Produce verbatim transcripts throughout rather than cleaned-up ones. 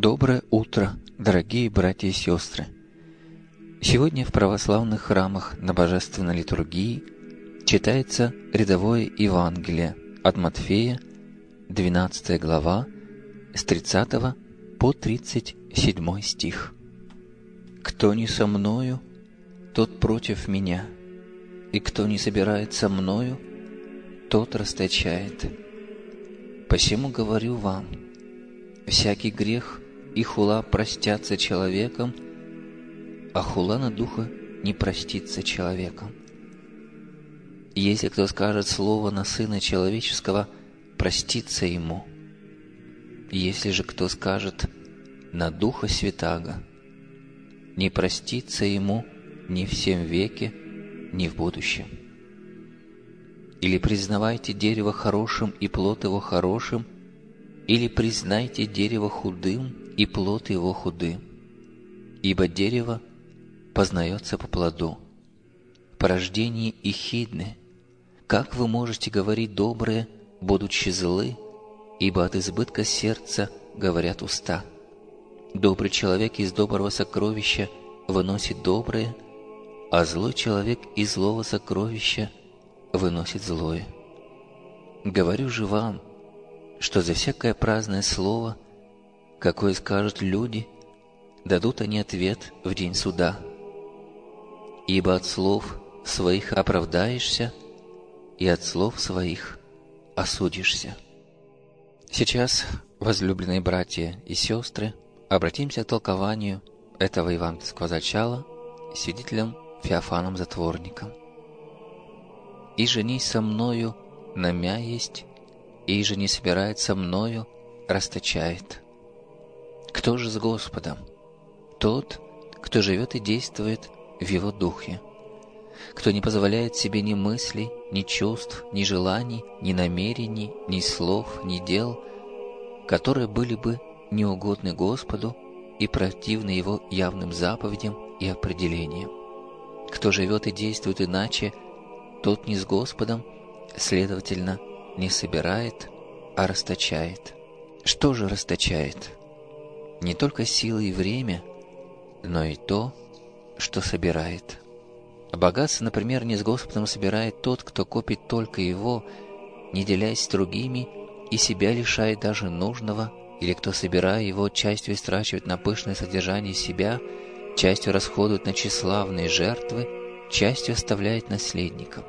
Доброе утро, дорогие братья и сестры! Сегодня в православных храмах на Божественной литургии читается рядовое Евангелие от Матфея, двенадцатая глава, с тридцатого по тридцать седьмой стих. «Кто не со мною, тот против меня, и кто не собирает со мною, тот расточает. Посему говорю вам, всякий грех и хула простятся человеком, а хула на духа не простится человеком. Если кто скажет слово на Сына Человеческого, простится ему. Если же кто скажет на Духа Святаго, не простится ему ни в сем веке, ни в будущем. Или признавайте дерево хорошим и плод его хорошим, или признайте дерево худым и плод его худым. Ибо дерево познается по плоду. По рождении эхидны. Как вы можете говорить доброе, будучи злы, ибо от избытка сердца говорят уста? Добрый человек из доброго сокровища выносит доброе, а злой человек из злого сокровища выносит злое. Говорю же вам, что за всякое праздное слово, какое скажут люди, дадут они ответ в день суда. Ибо от слов своих оправдаешься, и от слов своих осудишься». Сейчас, возлюбленные братья и сестры, обратимся к толкованию этого евангельского зачала свидетелем Феофаном Затворником. «И же не со мною намя есть, и же не собирает со мною, расточает. Кто же с Господом? Тот, кто живет и действует в Его Духе, кто не позволяет себе ни мыслей, ни чувств, ни желаний, ни намерений, ни слов, ни дел, которые были бы неугодны Господу и противны Его явным заповедям и определениям. Кто живет и действует иначе, тот не с Господом, следовательно, не собирает, а расточает. Что же расточает? Не только силы и время, но и то, что собирает. Богатство, например, не с Господом собирает тот, кто копит только его, не делясь с другими, и себя лишает даже нужного, или кто, собирая его, частью истрачивает на пышное содержание себя, частью расходует на тщеславные жертвы, частью оставляет наследникам.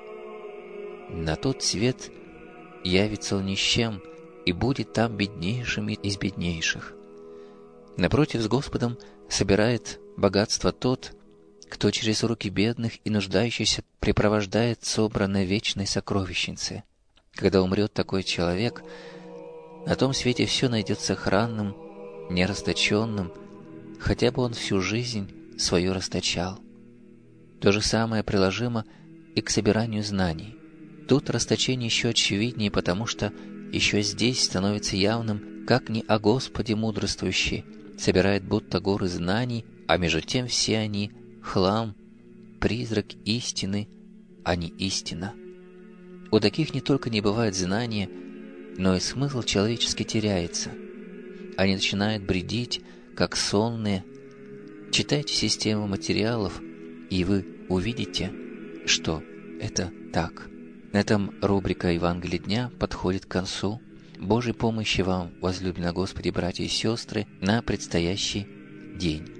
На тот свет явится он ни с чем, и будет там беднейшим из беднейших. Напротив, с Господом собирает богатство тот, кто через руки бедных и нуждающихся препровождает собранное вечной сокровищнице. Когда умрет такой человек, на том свете все найдет сохранным, нерасточенным, хотя бы он всю жизнь свою расточал. То же самое приложимо и к собиранию знаний. Тут расточение еще очевиднее, потому что еще здесь становится явным, как не о Господе мудрствующий собирает будто горы знаний, а между тем все они — хлам, призрак истины, а не истина. У таких не только не бывает знания, но и смысл человеческий теряется. Они начинают бредить, как сонные. Читайте систему материалов, и вы увидите, что это так. На этом рубрика «Евангелие дня» подходит к концу. Божьей помощи вам, возлюбленные Господи, братья и сестры, на предстоящий день.